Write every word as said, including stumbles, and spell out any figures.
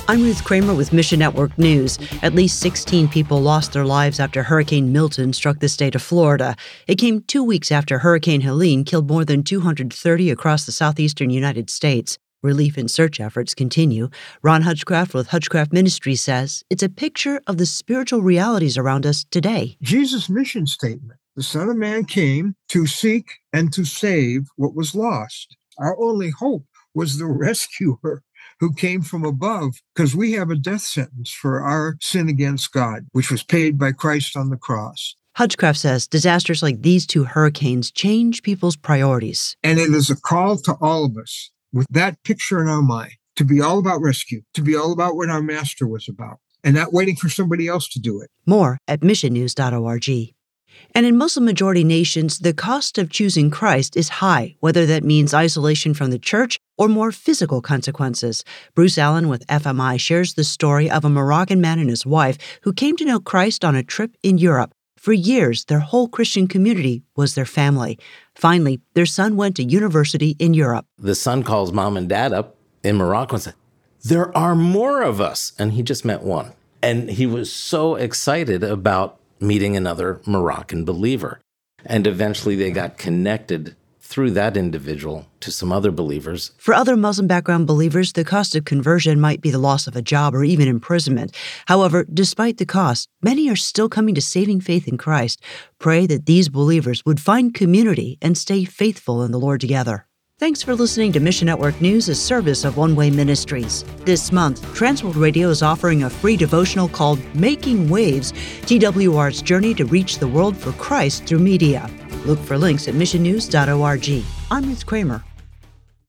I'm Ruth Kramer with Mission Network News. At least sixteen people lost their lives after Hurricane Milton struck the state of Florida. It came two weeks after Hurricane Helene killed more than two hundred thirty across the southeastern United States. Relief and search efforts continue. Ron Hutchcraft with Hutchcraft Ministries says it's a picture of the spiritual realities around us today. Jesus' mission statement, the Son of Man came to seek and to save what was lost. Our only hope was the rescuer who came from above, because we have a death sentence for our sin against God, which was paid by Christ on the cross. Hutchcraft says disasters like these two hurricanes change people's priorities. And it is a call to all of us, with that picture in our mind, to be all about rescue, to be all about what our Master was about, and not waiting for somebody else to do it. More at mission news dot org. And in Muslim-majority nations, the cost of choosing Christ is high, whether that means isolation from the church or more physical consequences. Bruce Allen with F M I shares the story of a Moroccan man and his wife who came to know Christ on a trip in Europe. For years, their whole Christian community was their family. Finally, their son went to university in Europe. The son calls mom and dad up in Morocco and said, "There are more of us." And he just met one. And he was so excited about meeting another Moroccan believer. And eventually they got connected through that individual to some other believers. For other Muslim background believers, the cost of conversion might be the loss of a job or even imprisonment. However, despite the cost, many are still coming to saving faith in Christ. Pray that these believers would find community and stay faithful in the Lord together. Thanks for listening to Mission Network News, a service of One Way Ministries. This month, Transworld Radio is offering a free devotional called Making Waves, T W R's journey to reach the world for Christ through media. Look for links at mission news dot org. I'm Ruth Kramer.